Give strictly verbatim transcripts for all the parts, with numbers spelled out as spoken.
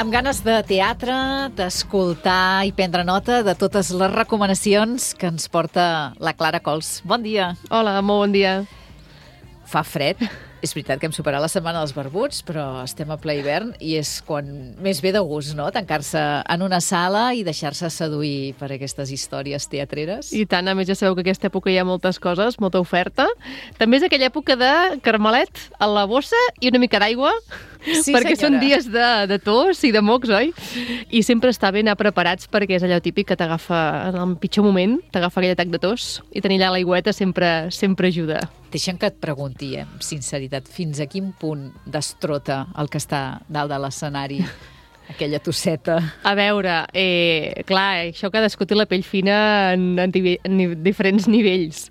Amb ganes de teatre, d'escoltar i prendre nota de totes les recomanacions que ens porta la Clara Cols. Bon dia. Hola, molt bon dia. Fa fred. És veritat que hem superat la setmana dels barbuts, però estem a ple hivern i és quan més ve de gust, no?, tancar-se en una sala i deixar-se seduir per aquestes històries teatreres. I tant, a més ja sabeu que aquesta època hi ha moltes coses, molta oferta. També és aquella època de carmelet a la bossa i una mica d'aigua, sí, perquè senyora. són dies de, de tos i de mocs, oi? I sempre està bé anar preparats perquè és allò típic que t'agafa en el pitjor moment, t'agafa aquell atac de tos i tenir allà l'aigüeta sempre, sempre ajuda. Deixa'm que et pregunti, amb sinceritat, fins a quin punt destrota el que està dalt de l'escenari aquella tosseta? A veure, eh, clar, això cadascú té la pell fina en, en, en diferents nivells.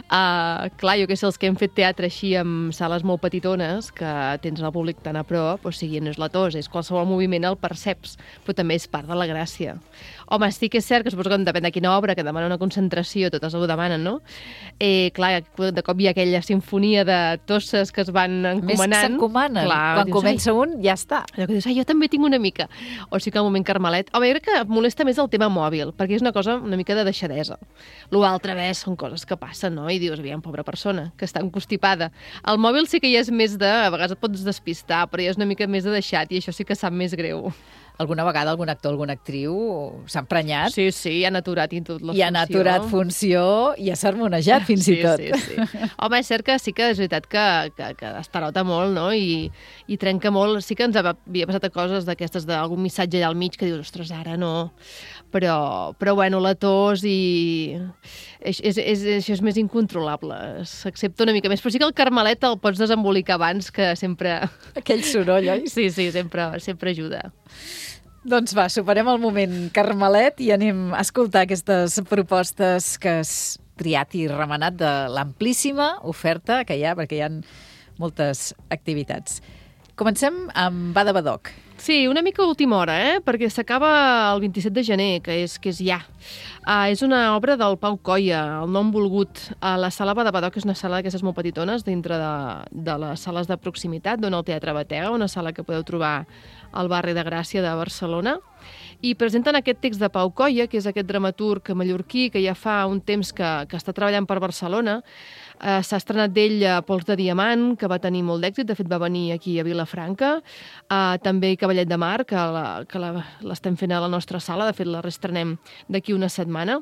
Uh, clar, jo que sé, els que hem fet teatre així amb sales molt petitones, que tens el públic tan a prop, o sigui, no és la tos, és qualsevol moviment el perceps, però també és part de la gràcia. Home, sí que és cert que suposo que depèn de quina obra, que demana una concentració, totes ho demanen, no? Eh, clar, de cop hi ha aquella sinfonia de tosses que es van encomanant. Més que s'encomanen. Quan dius, comença ai, un, ja està. Allò que dius, ai, jo també tinc una mica. O sigui que al moment carmelet... Home, jo crec que molesta més el tema mòbil, perquè és una cosa una mica de deixadesa. L'altre ves són coses que passen, no? I dius, aviam, pobra persona, que està encostipada. El mòbil sí que ja és més de... A vegades et pots despistar, però ja és una mica més de deixat, i això sí que sap més greu. Alguna vegada algun actor, alguna actriu s'ha emprenyat? Sí, sí, i han aturat i tot la funció. I han aturat funció i ha sermonejat fins sí, i tot. Sí, sí. Home, és cert que sí que és veritat que, que, que estarota molt, no? I, i trenca molt. Sí que ens havia passat a coses d'aquestes d'algun missatge allà al mig que dius, ostres, ara no. Però, però bueno, la tos i... És, és, és, això és més incontrolable. S'accepta una mica més. Però sí que el carmelet el pots desembolicar abans, que sempre... Aquell soroll, oi? Sí, sí, sempre, sempre ajuda. Doncs va, superem el moment carmelet i anem a escoltar aquestes propostes que has triat i remenat de l'amplíssima oferta que hi ha, perquè hi ha moltes activitats. Comencem amb Bada Badoc. Sí, una mica a última hora, eh? Perquè s'acaba el vint-i-set de gener, que és, que és ja. Uh, és una obra del Pau Coia, El nom volgut. A la sala Bada Badoc, que és una sala d'aquestes molt petitones, dintre de, de les sales de proximitat, dona el Teatre Batega, una sala que podeu trobar al barri de Gràcia de Barcelona. I presenten aquest text de Pau Coia, que és aquest dramaturg mallorquí que ja fa un temps que, que està treballant per Barcelona. Uh, s'ha estrenat d'ell uh, Pols de Diamant, que va tenir molt d'èxit, de fet va venir aquí a Vilafranca, uh, també Cavallet de Mar, que la, que la, l'estem fent a la nostra sala, de fet la reestrenem d'aquí una setmana.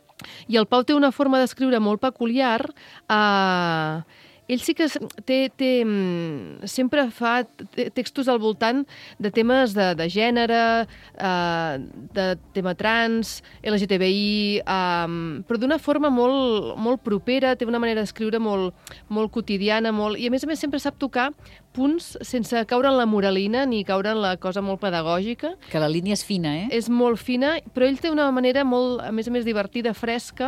I el Pau té una forma d'escriure molt peculiar. Uh, ell sí que té, té, sempre fa textos al voltant de temes de, de gènere, eh, de tema trans, L G T B I, eh, però d'una forma molt, molt propera, té una manera d'escriure molt, molt quotidiana, molt, i a més a més sempre sap tocar punts sense caure en la moralina ni caure en la cosa molt pedagògica. Que la línia és fina, eh? És molt fina, però ell té una manera molt, a més a més, divertida, fresca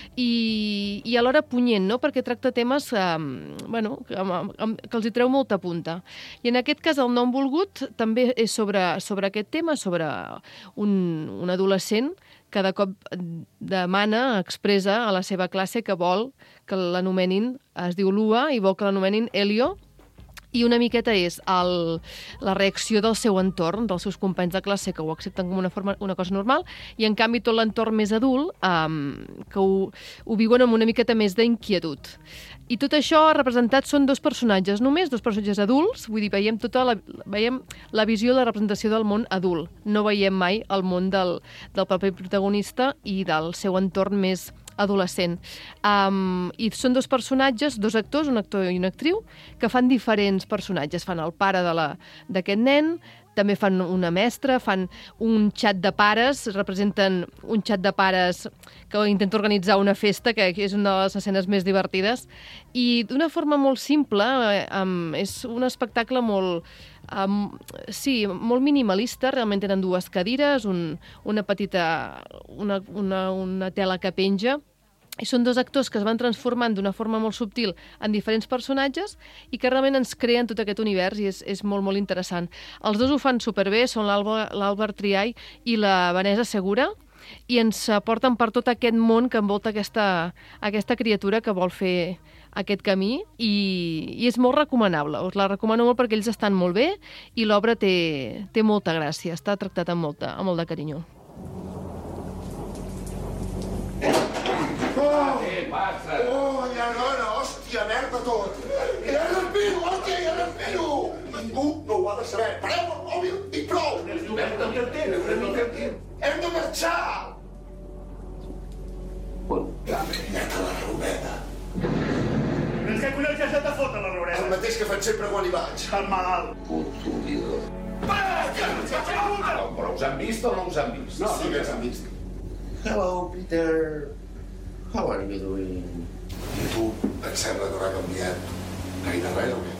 i, i alhora punyent, no? Perquè tracta temes eh, bueno, que, que els hi treu molta punta. I en aquest cas, El nom volgut també és sobre, sobre aquest tema, sobre un, un adolescent que de cop demana, expressa a la seva classe que vol que l'anomenin, es diu Lua, i vol que l'anomenin Helio, i una miqueta és el, la reacció del seu entorn, dels seus companys de classe, que ho accepten com una, forma, una cosa normal, i en canvi tot l'entorn més adult, um, que ho, ho viuen amb una miqueta més d'inquietud. I tot això representat són dos personatges només, dos personatges adults, vull dir, veiem tota la, veiem la visió i la representació del món adult. No veiem mai el món del, del paper protagonista i del seu entorn més adolescent. Um, I són dos personatges, dos actors, un actor i una actriu, que fan diferents personatges. Fan el pare de la, d'aquest nen, també fan una mestra, fan un xat de pares, representen un xat de pares que intenta organitzar una festa, que és una de les escenes més divertides, i d'una forma molt simple, eh, um, és un espectacle molt... Um, sí, molt minimalista. Realment tenen dues cadires, un, una petita una, una, una tela que penja, i són dos actors que es van transformant d'una forma molt subtil en diferents personatges i que realment ens creen tot aquest univers, i és, és molt, molt interessant. Els dos ho fan superbé, són l'Àlvar Triay i la Vanessa Segura, i ens porten per tot aquest món que envolta aquesta, aquesta criatura que vol fer aquest camí i, i és molt recomanable. Us la recomano molt perquè ells estan molt bé i l'obra té, té molta gràcia, està tractat amb, molta, amb molt de carinyo. Oh, què passa? Oh, llargona, hòstia, merda tot. Ja respiro, hòstia, ja respiro. Ningú no ho ha de saber. Pareu el mòbil i prou. Una mica en temps, una mica en temps. Hem de marxar. On? La merda, la Rometa. Doncs què collons ja s'ha de fotre, la Rometa? El mateix que faig sempre quan hi vaig. El malalt. Puto vidor. Però us han vist o no us han vist? No, sí que ens han vist. Hello, Peter. How are you doing? I tu, et sembla que haurà canviat gaire res o què?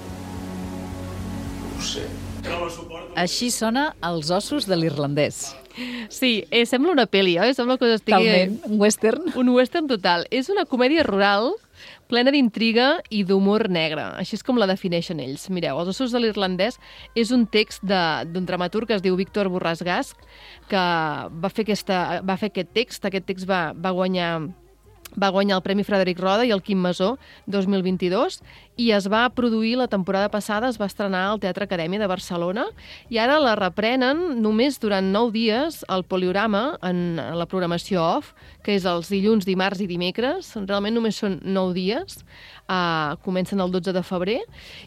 No ho sé. No ho suporto. Així sona Els ossos de l'irlandès. Sí, eh, sembla una pel·li, oi? Sembla que estigui... Talment, un western. Un western total. És una comèdia rural plena d'intriga i d'humor negre. Així és com la defineixen ells. Mireu, Els ossos de l'irlandès és un text d'un dramaturg que es diu Víctor Borràs Gasch, que va fer, aquesta, va fer aquest text. Aquest text va, va guanyar... va guanyar el Premi Frederic Roda i el Quim Masó dos mil vint-i-dos i es va produir la temporada passada, es va estrenar al Teatre Acadèmia de Barcelona i ara la reprenen només durant nou dies al Poliorama en la programació off, que és els dilluns, dimarts i dimecres. Realment només són nou dies, uh, comencen el dotze de febrer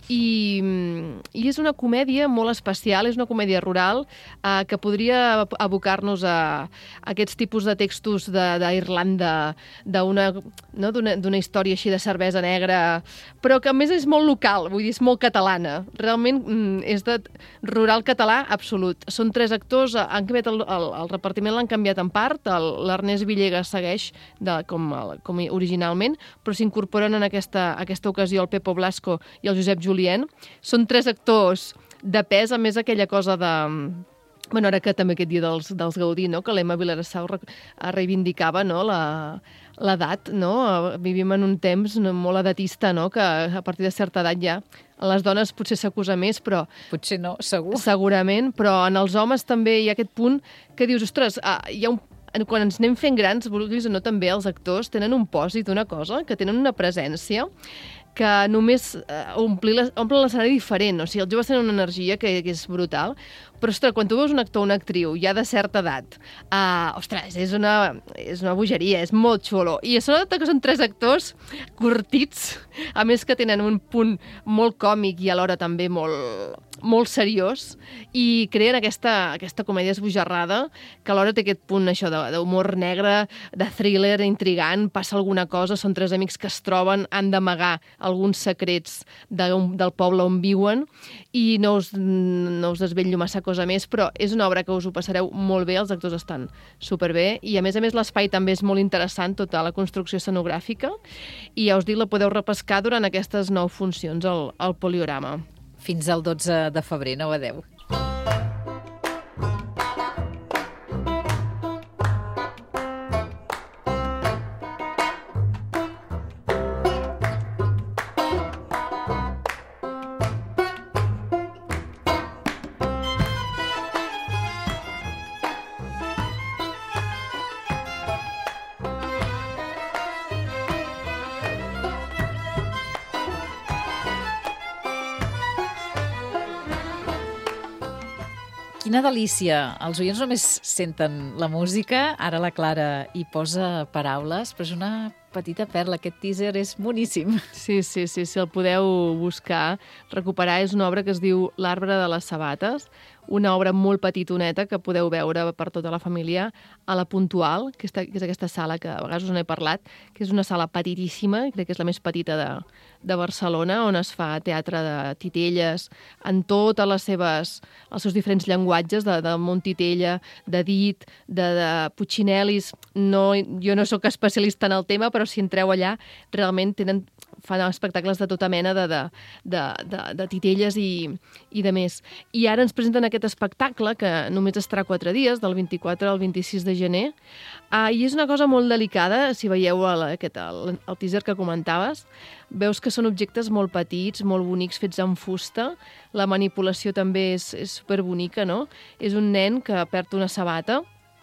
i, i és una comèdia molt especial, és una comèdia rural uh, que podria abocar-nos a, a aquests tipus de textos d'Irlanda, d'una no, d'una història així de cervesa negra, però que a més és molt local, vull dir, és molt catalana. Realment mm, és de rural català absolut. Són tres actors, han canviat el, el, el repartiment l'han canviat en part, l'Ernest Villegas segueix de, com, com originalment, però s'incorporen en aquesta, aquesta ocasió el Pepo Blasco i el Josep Julien. Són tres actors de pes, a més aquella cosa de... Bueno, ara que també aquest dia dels, dels Gaudí, no? Que l'Emma Vilarassau reivindicava, no? l'edat, no? Vivim en un temps no? molt edatista, no? Que a partir de certa edat ja a les dones potser s'acusa més, però... Potser no, segur. Segurament, però en els homes també hi ha aquest punt que dius, ostres, ah, hi ha un quan ens anem fent grans, vulguis o no, també els actors tenen un pòsit, una cosa, que tenen una presència que només eh, ompli l'escenari diferent. O sigui, els joves tenen una energia que, que és brutal, però, ostres, quan tu veus un actor o una actriu ja de certa edat, uh, ostres, és una, és una bogeria, és molt xulo. I a sobre que són tres actors curtits, a més que tenen un punt molt còmic i alhora també molt, molt seriós, i creen aquesta, aquesta comèdia esbojarrada que alhora té aquest punt això d'humor negre, de thriller intrigant, passa alguna cosa, són tres amics que es troben, han d'amagar alguns secrets de, del poble on viuen, i no us, no us desvetllo massa cosa més, però és una obra que us ho passareu molt bé, els actors estan superbé, i a més a més l'espai també és molt interessant, tota la construcció escenogràfica, i ja us dic, la podeu repescar durant aquestes nou funcions al, al Poliorama. Fins al dotze de febrer, no badeu. Quina delícia! Els oients només senten la música, ara la Clara hi posa paraules, però és una petita perla, aquest teaser és boníssim. Sí, sí, sí, si el podeu buscar, recuperar, és una obra que es diu L'arbre de les sabates, una obra molt petitoneta que podeu veure per tota la família a la Puntual, que és aquesta sala que a vegades us n'he parlat, que és una sala petitíssima, crec que és la més petita de, de Barcelona, on es fa teatre de titelles en totes les seves, els seus diferents llenguatges, de, de Montitella, de Dit, de, de Puccinellis. No, jo no sóc especialista en el tema, però si entreu allà, realment tenen, fan espectacles de tota mena de, de, de, de, de titelles i, i de més. I ara ens presenten aquest espectacle, que només estarà quatre dies, del vint-i-quatre al vint-i-sis de gener, uh, i és una cosa molt delicada, si veieu el, aquest, el, el teaser que comentaves, veus que són objectes molt petits, molt bonics, fets en fusta, la manipulació també és, és superbonica, no? És un nen que perd una sabata,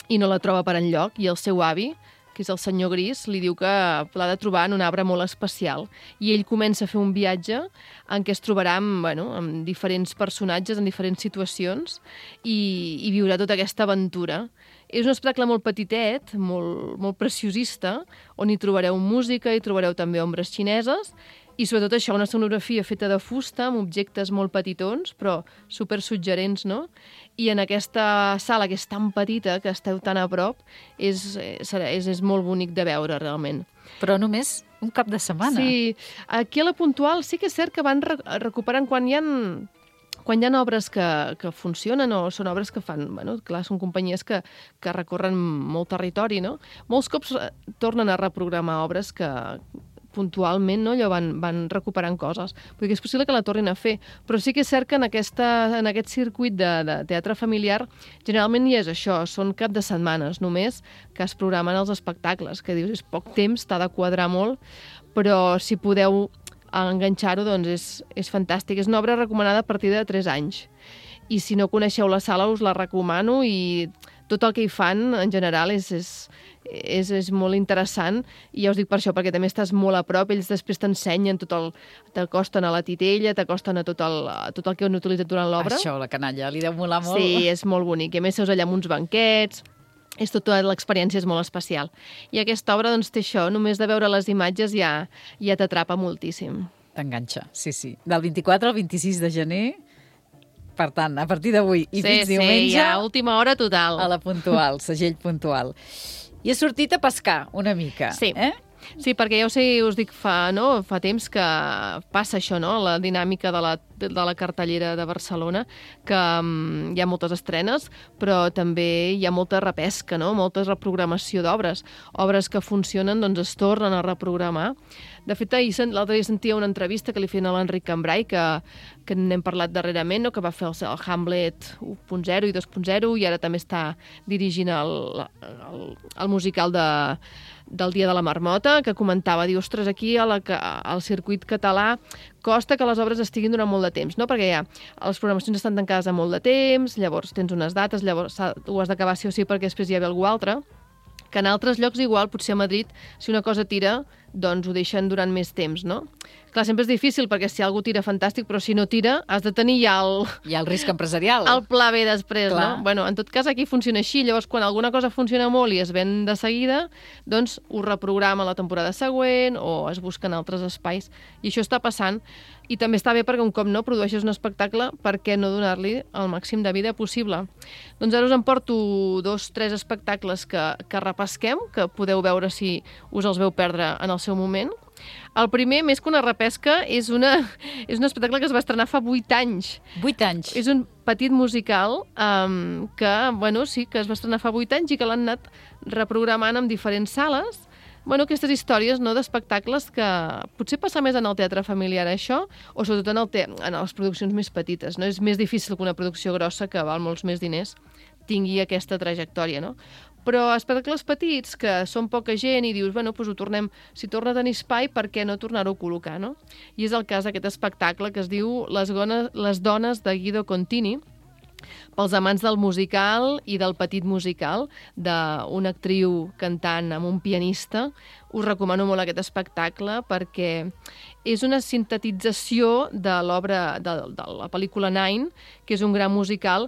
i no la troba per enlloc, i el seu avi, que és el senyor Gris, li diu que l'ha de trobar en un arbre molt especial. I ell comença a fer un viatge en què es trobarà amb, bueno, amb diferents personatges, en diferents situacions, i, i viurà tota aquesta aventura. És un espectacle molt petitet, molt, molt preciosista, on hi trobareu música, hi trobareu també ombres xineses, i sobretot això, una escenografia feta de fusta, amb objectes molt petitons, però super suggerents, no? I en aquesta sala, que és tan petita, que esteu tan a prop, és, és, és molt bonic de veure, realment. Però només un cap de setmana. Sí, aquí a la Puntual sí que és cert que van recuperant quan hi ha... Quan hi ha obres que, que funcionen o són obres que fan... Bueno, clar, són companyies que, que recorren molt territori, no? Molts cops tornen a reprogramar obres que puntualment, no? Allò van, van recuperant coses. Vull dir que és possible que la tornin a fer. Però sí que és cert que en, aquesta, en aquest circuit de, de teatre familiar generalment hi és això, són cap de setmanes només que es programen els espectacles, que dius, és poc temps, t'ha de quadrar molt, però si podeu enganxar-ho, doncs és, és fantàstic. És una obra recomanada a partir de tres anys. I si no coneixeu la sala, us la recomano, i tot el que hi fan, en general, és, és, és, és molt interessant. I ja us dic per això, perquè també estàs molt a prop, ells després t'ensenyen tot el... t'acosten a la titella, t'acosten a tot el, a tot el que han utilitzat durant l'obra. Això, la canalla, li deu molar molt. Sí, és molt bonic. I a més, seus allà amb uns banquets... És tota l'experiència, és molt especial. I aquesta obra, doncs, té això. Només de veure les imatges ja, ja t'atrapa moltíssim. T'enganxa, sí, sí. Del vint-i-quatre al vint-i-sis de gener, per tant, a partir d'avui i sí, fins sí, diumenge... Sí, ja, última hora total. A la Puntual, segell Puntual. I he sortit a pescar una mica, sí. eh? Sí, perquè ja ho sé, us dic, fa, no? fa temps que passa això, no? La dinàmica de la, de la cartellera de Barcelona, que um, hi ha moltes estrenes, però també hi ha molta repesca, no? Molta reprogramació d'obres. Obres que funcionen, doncs es tornen a reprogramar. De fet, l'altre dia sentia una entrevista que li feien a l'Enric Cambrai, que, que n'hem parlat darrerament, no? Que va fer el, el Hamlet u punt zero i dos punt zero, i ara també està dirigint el, el, el musical de del Dia de la Marmota, que comentava, diu, ostres, aquí a la, al circuit català costa que les obres estiguin durant molt de temps, no? Perquè ja les programacions estan tancades a molt de temps, llavors tens unes dates, llavors ho has d'acabar sí o sí perquè després hi ha algú altre, que en altres llocs igual, potser a Madrid, si una cosa tira, doncs ho deixen durant més temps, no? Clar, sempre és difícil, perquè si algú tira, fantàstic, però si no tira, has de tenir ja el... Hi ha el risc empresarial. El pla B després, Clar. No? Bueno, en tot cas, aquí funciona així. Llavors, quan alguna cosa funciona molt i es ven de seguida, doncs ho reprograma la temporada següent o es busquen altres espais. I això està passant. I també està bé perquè un cop no produeixes un espectacle, per què no donar-li el màxim de vida possible? Doncs ara us en porto dos, tres espectacles que, que repesquem, que podeu veure si us els veu perdre en el seu moment. El primer, més que una repesca, és, una, és un espectacle que es va estrenar fa vuit anys. Vuit anys. És un petit musical um, que, bueno, sí, que es va estrenar fa vuit anys i que l'han anat reprogramant en diferents sales. Bueno, aquestes històries, no, d'espectacles que potser passa més en el teatre familiar, això, o sobretot en, el te en les produccions més petites. No? És més difícil que una producció grossa, que val molts més diners, tingui aquesta trajectòria, no? Però espectacles petits, que són poca gent, i dius, bueno, doncs ho tornem, si torna a tenir espai, per què no tornar-ho a col·locar, no? I és el cas d'aquest espectacle que es diu Les, gones, Les dones de Guido Contini, pels amants del musical i del petit musical, d'una actriu cantant amb un pianista. Us recomano molt aquest espectacle perquè és una sintetització de l'obra, de, de la pel·lícula Nine, que és un gran musical,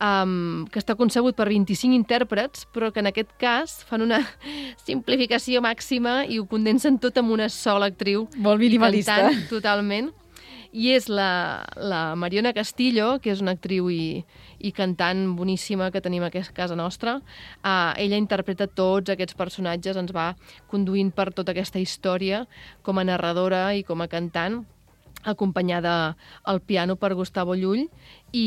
Um, que està concebut per vint-i-cinc intèrprets, però que en aquest cas fan una simplificació màxima i ho condensen tot amb una sola actriu. Molt minimalista. Cantant, totalment. I és la, la Mariona Castillo, que és una actriu i, i cantant boníssima que tenim a casa nostra. Uh, ella interpreta tots aquests personatges, ens va conduint per tota aquesta història com a narradora i com a cantant, acompanyada al piano per Gustavo Llull, i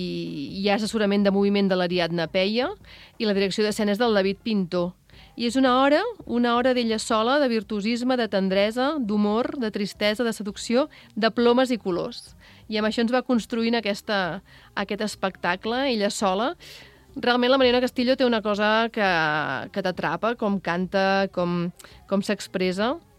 hi ha assessorament de moviment de l'Ariadna Peia i la direcció d'escena és del David Pintor. I és una hora, una hora d'ella sola, de virtuosisme, de tendresa, d'humor, de tristesa, de seducció, de plomes i colors. I amb això ens va construint aquesta, aquest espectacle, ella sola. Realment la Mariona Castillo té una cosa que, que t'atrapa, com canta, com, com s'expressa.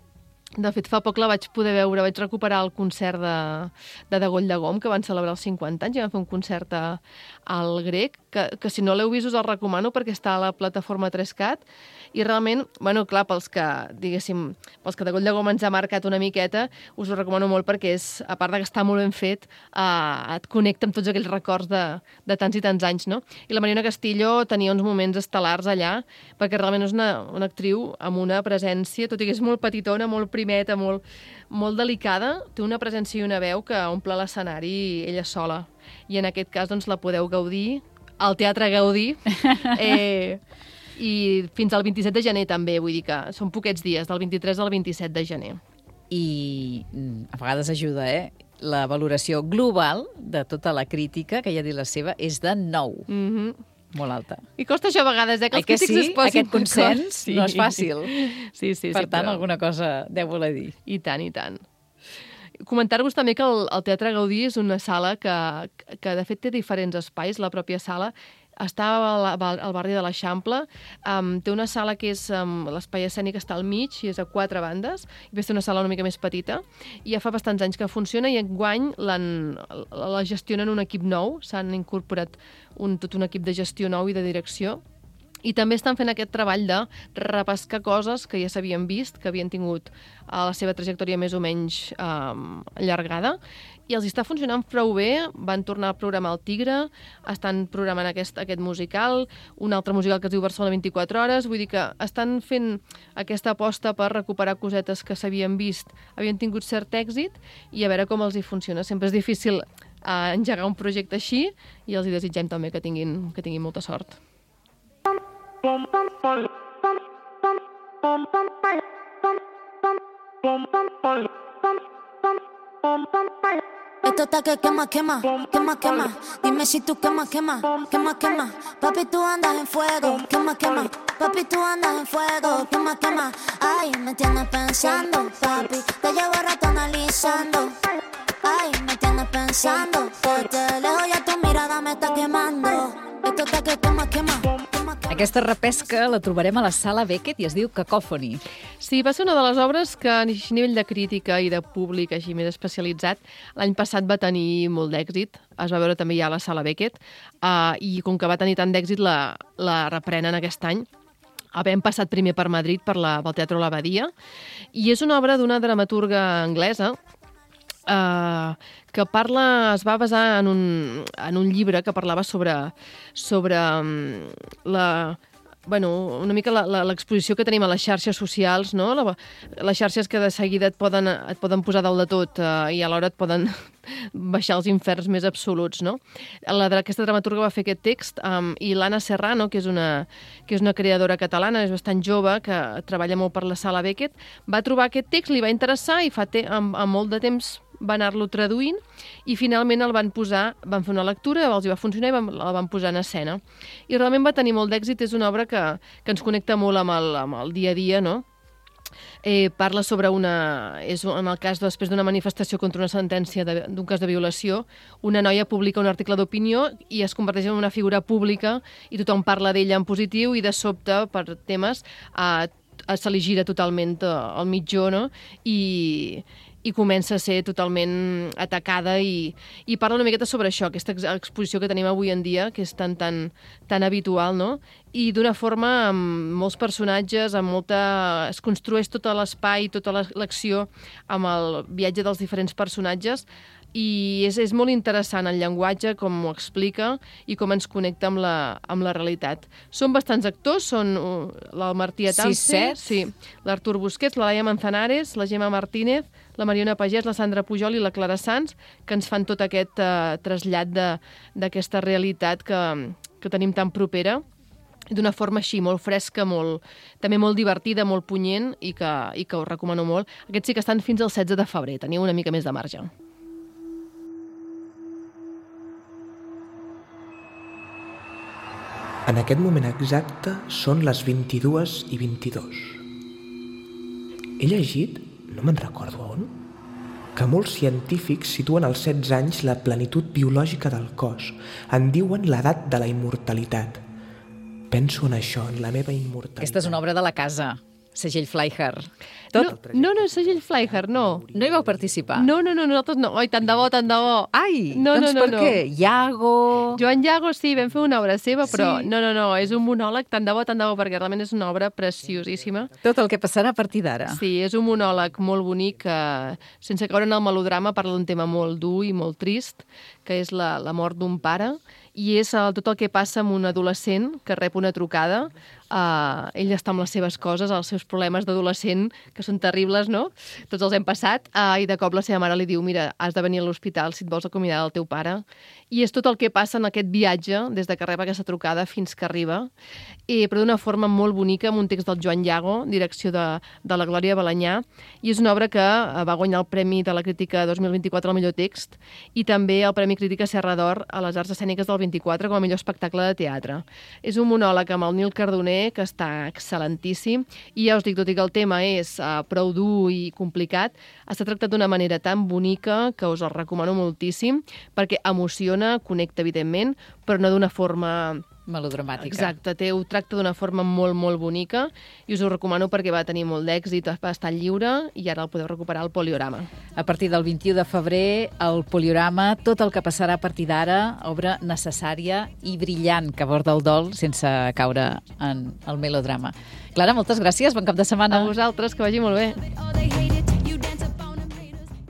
De fet, fa poc la vaig poder veure, vaig recuperar el concert de, de Degoll de Gom, que van celebrar els cinquanta anys, i van fer un concert a, al Grec, que, que si no l'heu vist us el recomano perquè està a la plataforma tres cat, i realment, bueno, clar, pels que, diguéssim, pels que Degoll de Gom ens ha marcat una miqueta, us ho recomano molt perquè és, a part de que està molt ben fet, eh, et connecta amb tots aquells records de, de tants i tants anys, no? I la Mariona Castillo tenia uns moments estel·lars allà, perquè realment és una, una actriu amb una presència, tot i que és molt petitona, molt primeta, molt, molt delicada, té una presència i una veu que omple l'escenari ella sola. I en aquest cas doncs, la podeu gaudir al Teatre Gaudí, eh, i fins al vint-i-set de gener també, vull dir que són poquets dies, del vint-i-tres al vint-i-set de gener. I a vegades ajuda, eh? La valoració global de tota la crítica, que ja ha dit la seva, és de nou. Mhm. Molt alta. I costa això a vegades, eh, que els que crítics sí? es posin Aquest consens sí. no és fàcil. Sí, sí, per sí, tant, però... alguna cosa deu voler dir. I tant, i tant. Comentar-vos també que el, el Teatre Gaudí és una sala que, que de fet té diferents espais, la pròpia sala. Està al, al barri de l'Eixample, um, té una sala que és, um, l'espai escènic està al mig i és a quatre bandes, i és una sala una mica més petita, i ja fa bastants anys que funciona i enguany la gestionen un equip nou, s'han incorporat un, tot un equip de gestió nou i de direcció, i també estan fent aquest treball de repescar coses que ja s'havien vist, que havien tingut a la seva trajectòria més o menys um, allargada, i els està funcionant prou bé. Van tornar a programar El Tigre, estan programant aquest, aquest musical, un altre musical que es diu Barcelona vint-i-quatre hores, vull dir que estan fent aquesta aposta per recuperar cosetes que s'havien vist, havien tingut cert èxit, i a veure com els hi funciona. Sempre és difícil uh, engegar un projecte així, i els hi desitgem també que tinguin, que tinguin molta sort. Esto está que quema, quema, quema, quema. Dime si tú quema, quema, quema, quema. Papi, tú andas en fuego, quema, quema. Papi, tú andas en fuego, quema, quema. Ay, me tienes pensando, papi. Te llevo rato analizando. Ay, me tienes pensando. Desde lejos ya tu mirada me está quemando. Esto está que quema, quema. Aquesta repesca la trobarem a la Sala Beckett i es diu Cacophony. Sí, va ser una de les obres que a nivell de crítica i de públic així més especialitzat l'any passat va tenir molt d'èxit. Es va veure també ja a la Sala Beckett uh, i com que va tenir tant d'èxit la, la reprenen aquest any. Havent passat primer per Madrid, per la, pel Teatre l'Abadia, i és una obra d'una dramaturga anglesa Uh, que parla, es va basar en un, en un llibre que parlava sobre, sobre um, la, bueno, una mica l'exposició que tenim a les xarxes socials, no? La, les xarxes que de seguida et poden, et poden posar dalt de tot uh, i alhora et poden baixar els inferns més absoluts, no? La, aquesta dramaturga va fer aquest text um, i l'Anna Serrano, que és, una, que és una creadora catalana, és bastant jove, que treballa molt per la Sala Beckett, va trobar aquest text, li va interessar i fa te amb, amb molt de temps va anar-lo traduint i finalment el van posar, van fer una lectura, els hi va funcionar i van, el van posar en escena. I realment va tenir molt d'èxit, és una obra que, que ens connecta molt amb el, amb el dia a dia, no? Eh, parla sobre una... És en el cas després d'una manifestació contra una sentència d'un cas de violació, una noia publica un article d'opinió i es converteix en una figura pública i tothom parla d'ella en positiu i de sobte, per temes, eh, se li gira totalment el mitjó, no? I... i comença a ser totalment atacada i, i parla una miqueta sobre això, aquesta exposició que tenim avui en dia, que és tan, tan, tan habitual, no? I d'una forma amb molts personatges, amb molta... es construeix tot l'espai, tota l'acció amb el viatge dels diferents personatges i és, és molt interessant el llenguatge, com ho explica i com ens connecta amb la, amb la realitat. Són bastants actors, són uh, el Martí Atance, sí, l'Artur Busquets, la Laia Manzanares, la Gemma Martínez, la Mariona Pagès, la Sandra Pujol i la Clara Sanz, que ens fan tot aquest uh, trasllat d'aquesta realitat que, que tenim tan propera, d'una forma així, molt fresca, molt, també molt divertida, molt punyent i que, i que us recomano molt. Aquests sí que estan fins al setze de febrer, teniu una mica més de marge. En aquest moment exacte són les vint-i-dues i vint-i-dos. He llegit, no me'n recordo on, que molts científics situen als setze anys la plenitud biològica del cos. En diuen l'edat de la immortalitat. Penso en això, en la meva immortalitat. Aquesta és una obra de la casa. segell Flyher. No, no, no, segell Flyher, no. No hi vau participar? No, no, no, nosaltres no. Oi, tant de bo, tant de bo. Ai, no, doncs no, no, per no. què? Iago... Joan Iago, sí, vam fer una obra seva, però Sí. no, no, no, és un monòleg, tant de bo, tant de bo, perquè realment és una obra preciosíssima. Tot el que passarà a partir d'ara. Sí, és un monòleg molt bonic que, sense caure en el melodrama, parla d'un tema molt dur i molt trist, que és la, la mort d'un pare, i és el, tot el que passa amb un adolescent que rep una trucada. Uh, ell està amb les seves coses, els seus problemes d'adolescent, que són terribles, no? Tots els hem passat, uh, i de cop la seva mare li diu, mira, has de venir a l'hospital si et vols acomiadar del teu pare. I és tot el que passa en aquest viatge, des de que rep aquesta trucada fins que arriba, i, però d'una forma molt bonica, amb un text del Joan Iago, direcció de, de la Glòria Balanyà, i és una obra que uh, va guanyar el Premi de la Crítica dos mil vint-i-quatre al millor text, i també el Premi Crítica Serra d'Or a les Arts Escèniques del vint-i-quatre com a millor espectacle de teatre. És un monòleg amb el Nil Cardoner, que està excel·lentíssim, i ja us dic, tot i que el tema és uh, prou dur i complicat, està tractat d'una manera tan bonica que us el recomano moltíssim, perquè emociona, connecta, evidentment, però no d'una forma... Melodramàtica. Exacte, té, ho tracta d'una forma molt, molt bonica, i us ho recomano perquè va tenir molt d'èxit, va estar lliure, i ara el podeu recuperar al Poliorama. A partir del vint-i-u de febrer, el Poliorama, tot el que passarà a partir d'ara, obra necessària i brillant que aborda el dol sense caure en el melodrama. Clara, moltes gràcies, bon cap de setmana. A vosaltres, que vagi molt bé.